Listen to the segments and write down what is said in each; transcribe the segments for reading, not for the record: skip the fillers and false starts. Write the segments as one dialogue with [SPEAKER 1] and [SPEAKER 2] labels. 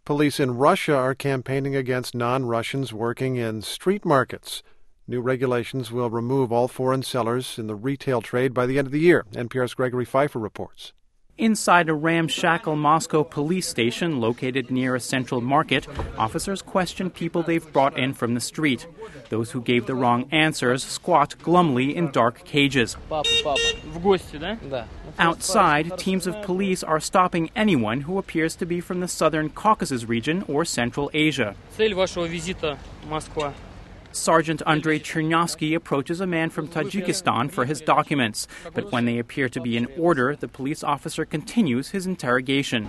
[SPEAKER 1] Police in Russia are campaigning against non-Russians working in street markets. New regulations will remove all foreign sellers in the retail trade by the end of the year. NPR's Gregory Pfeiffer reports.
[SPEAKER 2] Inside a ramshackle Moscow police station located near a central market, officers question people they've brought in from the street. Those who gave the wrong answers squat glumly in dark cages. Outside, teams of police are stopping anyone who appears to be from the southern Caucasus region or Central Asia. Sergeant Andrei Chernyavsky approaches a man from Tajikistan for his documents, but when they appear to be in order, the police officer continues his interrogation.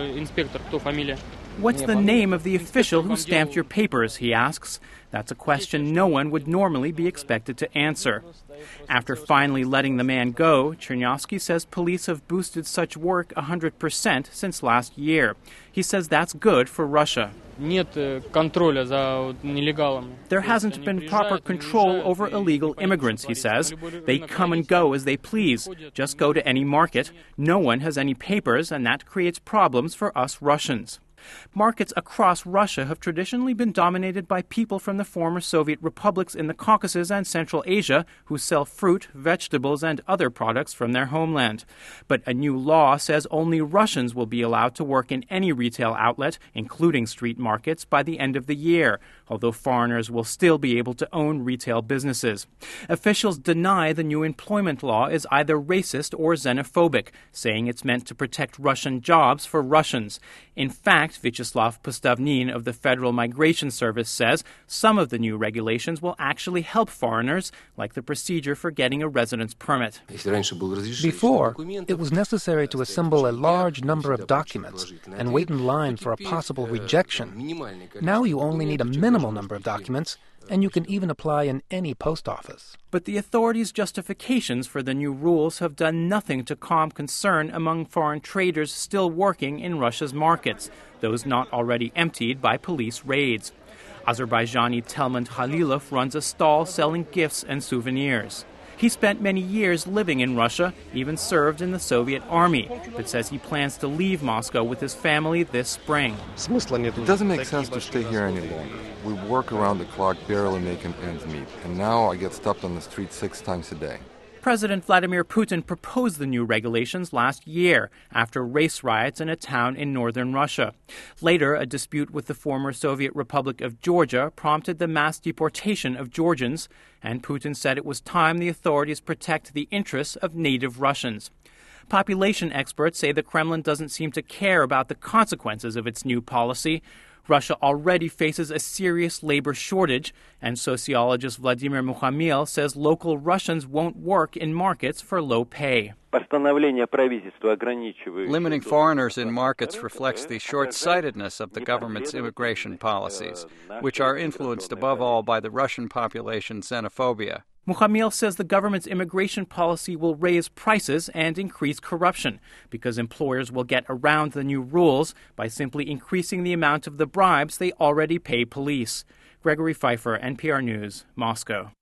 [SPEAKER 2] What's the name of the official who stamped your papers, he asks. That's a question no one would normally be expected to answer. After finally letting the man go, Chernyavsky says police have boosted such work 100% since last year. He says that's good for Russia. There hasn't been proper control over illegal immigrants, he says. They come and go as they please. Just go to any market. No one has any papers, and that creates problems for us Russians. Markets across Russia have traditionally been dominated by people from the former Soviet republics in the Caucasus and Central Asia who sell fruit, vegetables, and other products from their homeland. But a new law says only Russians will be allowed to work in any retail outlet, including street markets, by the end of the year, although foreigners will still be able to own retail businesses. Officials deny the new employment law is either racist or xenophobic, saying it's meant to protect Russian jobs for Russians. In fact, Vyacheslav Postavnin of the Federal Migration Service says some of the new regulations will actually help foreigners, like the procedure for getting a residence permit.
[SPEAKER 3] Before, it was necessary to assemble a large number of documents and wait in line for a possible rejection. Now you only need a minimal number of documents, and you can even apply in any post office.
[SPEAKER 2] But the authorities' justifications for the new rules have done nothing to calm concern among foreign traders still working in Russia's markets, those not already emptied by police raids. Azerbaijani Telmont Halilov runs a stall selling gifts and souvenirs. He spent many years living in Russia, even served in the Soviet army, but says he plans to leave Moscow with his family this spring.
[SPEAKER 4] It doesn't make sense to stay here any longer. We work around the clock, barely making ends meet, and now I get stopped on the street 6 times a day.
[SPEAKER 2] President Vladimir Putin proposed the new regulations last year after race riots in a town in northern Russia. Later, a dispute with the former Soviet Republic of Georgia prompted the mass deportation of Georgians, and Putin said it was time the authorities protect the interests of native Russians. Population experts say the Kremlin doesn't seem to care about the consequences of its new policy. Russia already faces a serious labor shortage, and sociologist Vladimir Mukhamil says local Russians won't work in markets for low pay.
[SPEAKER 5] Limiting foreigners in markets reflects the short-sightedness of the government's immigration policies, which are influenced above all by the Russian population's xenophobia.
[SPEAKER 2] Mukhamil says the government's immigration policy will raise prices and increase corruption because employers will get around the new rules by simply increasing the amount of the bribes they already pay police. Gregory Pfeiffer, NPR News, Moscow.